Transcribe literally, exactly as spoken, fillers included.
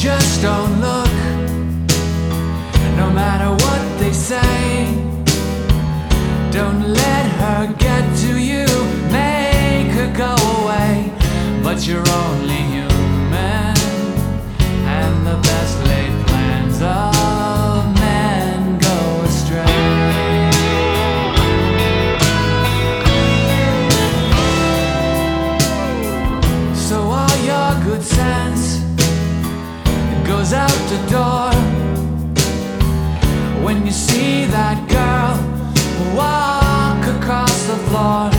just don't look, no matter what they say. Don't let her get to you, make her go away. But you're only human, and the best laid plans of men go astray. So all your good sense goes out the door when you see that girl walk across the floor.